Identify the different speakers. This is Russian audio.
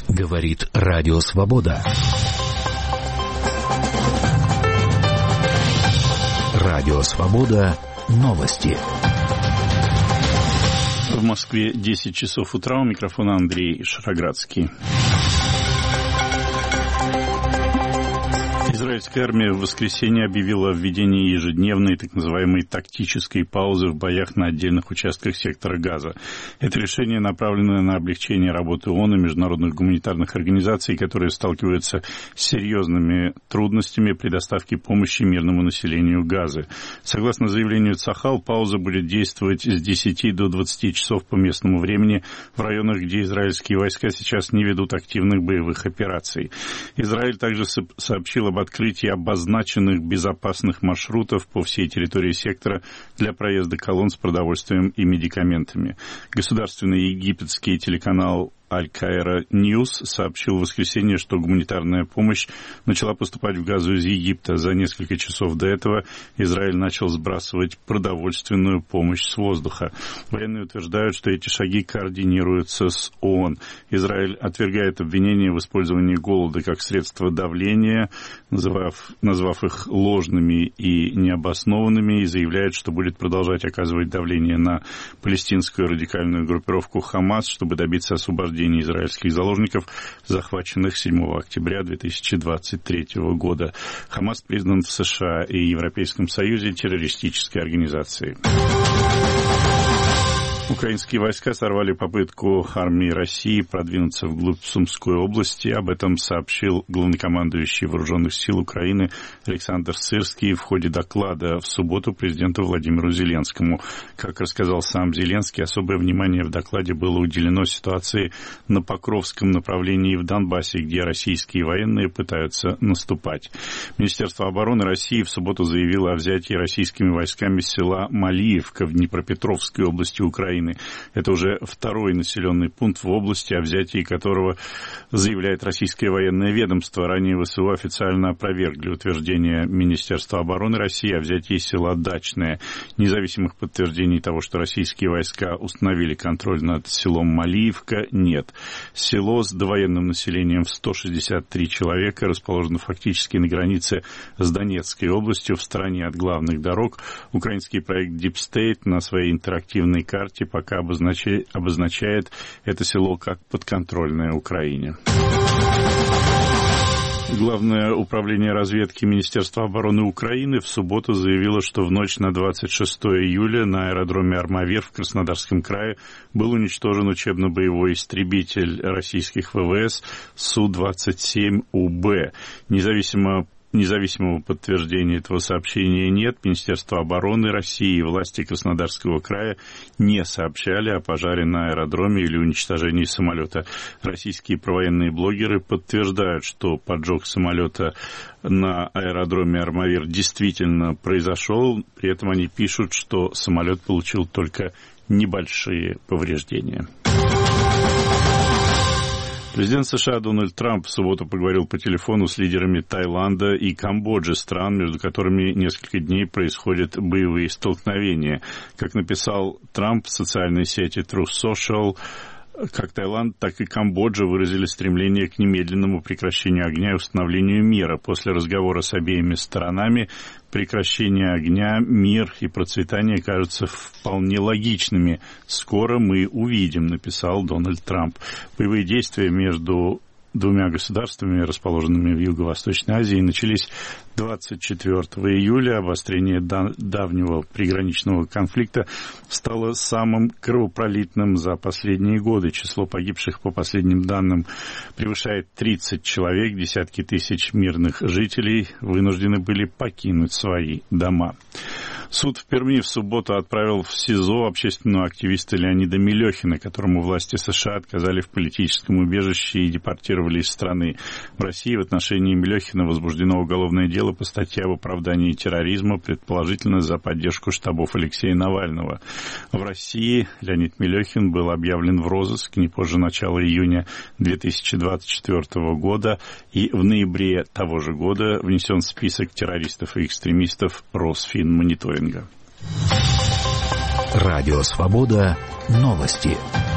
Speaker 1: Говорит Радио Свобода. Радио Свобода. Новости.
Speaker 2: В Москве 10 часов утра. У микрофона Андрей Шароградский. Израильская армия в воскресенье объявила о введении ежедневной так называемой тактической паузы в боях на отдельных участках сектора Газа. Это решение направлено на облегчение работы ООН и международных гуманитарных организаций, которые сталкиваются с серьезными трудностями при доставке помощи мирному населению Газы. Согласно заявлению Цахал, пауза будет действовать с 10 до 20 часов по местному времени в районах, где израильские войска сейчас не ведут активных боевых операций. Израиль также сообщил об открытии обозначенных безопасных маршрутов по всей территории сектора для проезда колонн с продовольствием и медикаментами. Государственный египетский телеканал Аль-Каира Ньюс сообщил в воскресенье, что гуманитарная помощь начала поступать в Газу из Египта. За несколько часов до этого Израиль начал сбрасывать продовольственную помощь с воздуха. Военные утверждают, что эти шаги координируются с ООН. Израиль отвергает обвинения в использовании голода как средство давления, назвав их ложными и необоснованными, и заявляет, что будет продолжать оказывать давление на палестинскую радикальную группировку «Хамас», чтобы добиться освобождения израильских заложников, захваченных 7 октября 2023 года. Хамас признан в США и Европейском Союзе террористической организацией. Украинские войска сорвали попытку армии России продвинуться вглубь Сумской области. Об этом сообщил главнокомандующий Вооруженных сил Украины Александр Сырский в ходе доклада в субботу президенту Владимиру Зеленскому. Как рассказал сам Зеленский, особое внимание в докладе было уделено ситуации на Покровском направлении в Донбассе, где российские военные пытаются наступать. Министерство обороны России в субботу заявило о взятии российскими войсками села Малиевка в Днепропетровской области Украины. Это уже второй населенный пункт в области, о взятии которого заявляет российское военное ведомство. Ранее ВСУ официально опровергли утверждение Министерства обороны России о взятии села Дачное. Независимых подтверждений того, что российские войска установили контроль над селом Малиевка, нет. Село с довоенным населением в 163 человека расположено фактически на границе с Донецкой областью, в стороне от главных дорог. Украинский проект Deep State на своей интерактивной карте пока обозначает это село как подконтрольное Украине. Главное управление разведки Министерства обороны Украины в субботу заявило, что в ночь на 26 июля на аэродроме Армавир в Краснодарском крае был уничтожен учебно-боевой истребитель российских ВВС Су-27УБ. Независимого подтверждения этого сообщения нет. Министерство обороны России и власти Краснодарского края не сообщали о пожаре на аэродроме или уничтожении самолета. Российские провоенные блогеры подтверждают, что поджог самолета на аэродроме Армавир действительно произошел. При этом они пишут, что самолет получил только небольшие повреждения. Президент США Дональд Трамп в субботу поговорил по телефону с лидерами Таиланда и Камбоджи, стран, между которыми несколько дней происходят боевые столкновения. Как написал Трамп в социальной сети Truth Social, как Таиланд, так и Камбоджа выразили стремление к немедленному прекращению огня и установлению мира. После разговора с обеими сторонами прекращение огня, мир и процветание кажутся вполне логичными. «Скоро мы увидим», — написал Дональд Трамп. Боевые действия между двумя государствами, расположенными в Юго-Восточной Азии, начались 24 июля. Обострение давнего приграничного конфликта стало самым кровопролитным за последние годы. Число погибших, по последним данным, превышает 30 человек. Десятки тысяч мирных жителей вынуждены были покинуть свои дома. Суд в Перми в субботу отправил в СИЗО общественного активиста Леонида Мелехина, которому власти США отказали в политическом убежище и депортировали из страны. В России в отношении Мелехина возбуждено уголовное дело по статье об оправдании терроризма, предположительно за поддержку штабов Алексея Навального. В России Леонид Мелехин был объявлен в розыск не позже начала июня 2024 года и в ноябре того же года внесен в список террористов и экстремистов Росфинмониторинга.
Speaker 1: Радио Свобода. Новости.